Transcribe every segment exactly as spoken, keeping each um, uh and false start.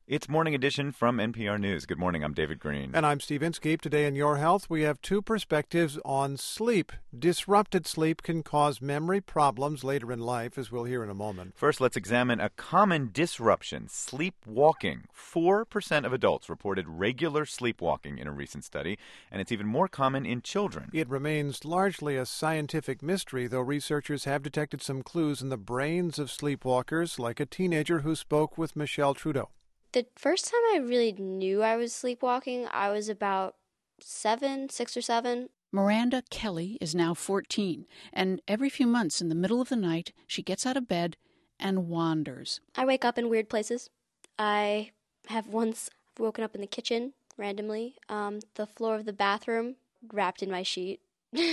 It's Morning Edition from N P R News. Good morning, I'm David Green. And I'm Steve Inskeep. Today in Your Health, we have two perspectives on sleep. Disrupted sleep can cause memory problems later in life, as we'll hear in a moment. First, let's examine a common disruption, sleepwalking. four percent of adults reported regular sleepwalking in a recent study, and it's even more common in children. It remains largely a scientific mystery, though researchers have detected some clues in the brains of sleepwalkers, like a teenager who spoke with Michelle Trudeau. The first time I really knew I was sleepwalking, I was about seven, six or seven. Miranda Kelly is now fourteen, and every few months in the middle of the night, she gets out of bed and wanders. I wake up in weird places. I have once woken up in the kitchen randomly, um, the floor of the bathroom, wrapped in my sheet.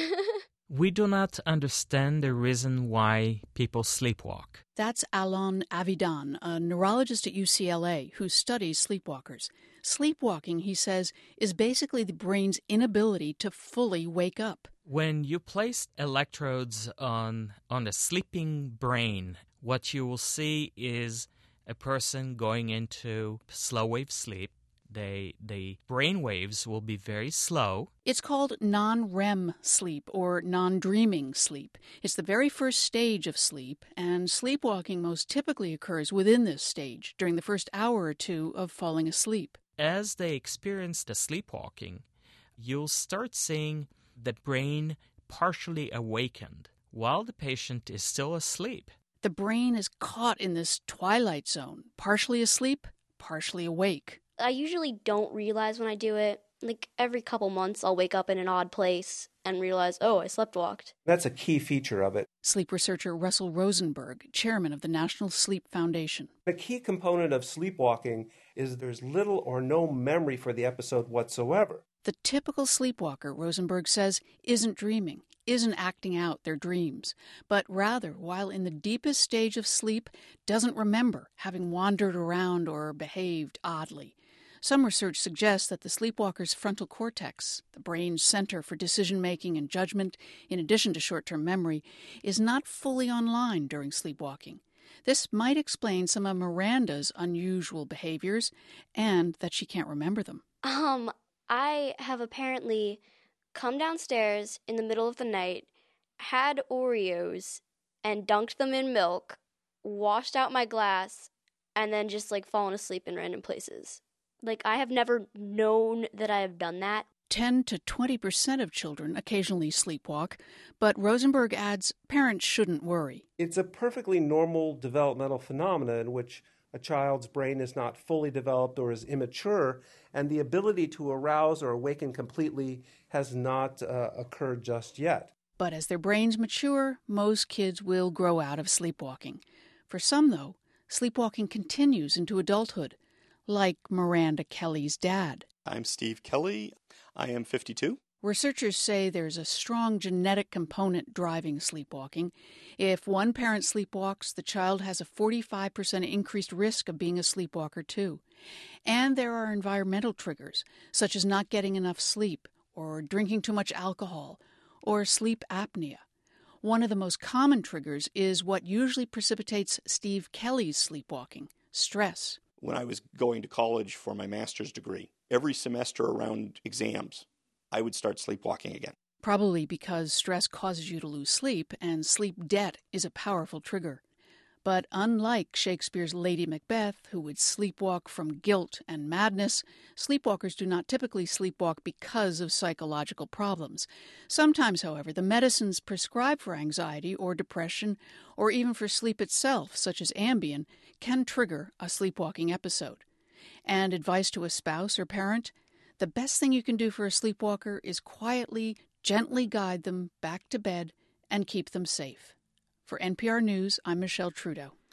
We do not understand the reason why people sleepwalk. That's Alon Avidan, a neurologist at U C L A who studies sleepwalkers. Sleepwalking, he says, is basically the brain's inability to fully wake up. When you place electrodes on, on a sleeping brain, what you will see is a person going into slow-wave sleep. They, the brain waves will be very slow. It's called non-R E M sleep or non-dreaming sleep. It's the very first stage of sleep, and sleepwalking most typically occurs within this stage during the first hour or two of falling asleep. As they experience the sleepwalking, you'll start seeing the brain partially awakened while the patient is still asleep. The brain is caught in this twilight zone, partially asleep, partially awake. I usually don't realize when I do it. Like, every couple months, I'll wake up in an odd place and realize, oh, I sleepwalked. That's a key feature of it. Sleep researcher Russell Rosenberg, chairman of the National Sleep Foundation. A key component of sleepwalking is there's little or no memory for the episode whatsoever. The typical sleepwalker, Rosenberg says, isn't dreaming, isn't acting out their dreams, but rather, while in the deepest stage of sleep, doesn't remember having wandered around or behaved oddly. Some research suggests that the sleepwalker's frontal cortex, the brain's center for decision-making and judgment, in addition to short-term memory, is not fully online during sleepwalking. This might explain some of Miranda's unusual behaviors and that she can't remember them. Um, I have apparently come downstairs in the middle of the night, had Oreos, and dunked them in milk, washed out my glass, and then just, like, fallen asleep in random places. Like, I have never known that I have done that. ten to twenty percent of children occasionally sleepwalk, but Rosenberg adds parents shouldn't worry. It's a perfectly normal developmental phenomenon in which a child's brain is not fully developed or is immature, and the ability to arouse or awaken completely has not uh, occurred just yet. But as their brains mature, most kids will grow out of sleepwalking. For some, though, sleepwalking continues into adulthood, like Miranda Kelly's dad. I'm Steve Kelly. I am fifty-two. Researchers say there's a strong genetic component driving sleepwalking. If one parent sleepwalks, the child has a forty-five percent increased risk of being a sleepwalker too. And there are environmental triggers, such as not getting enough sleep, or drinking too much alcohol, or sleep apnea. One of the most common triggers is what usually precipitates Steve Kelly's sleepwalking: stress. When I was going to college for my master's degree, every semester around exams, I would start sleepwalking again. Probably because stress causes you to lose sleep, and sleep debt is a powerful trigger. But unlike Shakespeare's Lady Macbeth, who would sleepwalk from guilt and madness, sleepwalkers do not typically sleepwalk because of psychological problems. Sometimes, however, the medicines prescribed for anxiety or depression, or even for sleep itself, such as Ambien, can trigger a sleepwalking episode. And advice to a spouse or parent: the best thing you can do for a sleepwalker is quietly, gently guide them back to bed and keep them safe. For N P R News, I'm Michelle Trudeau.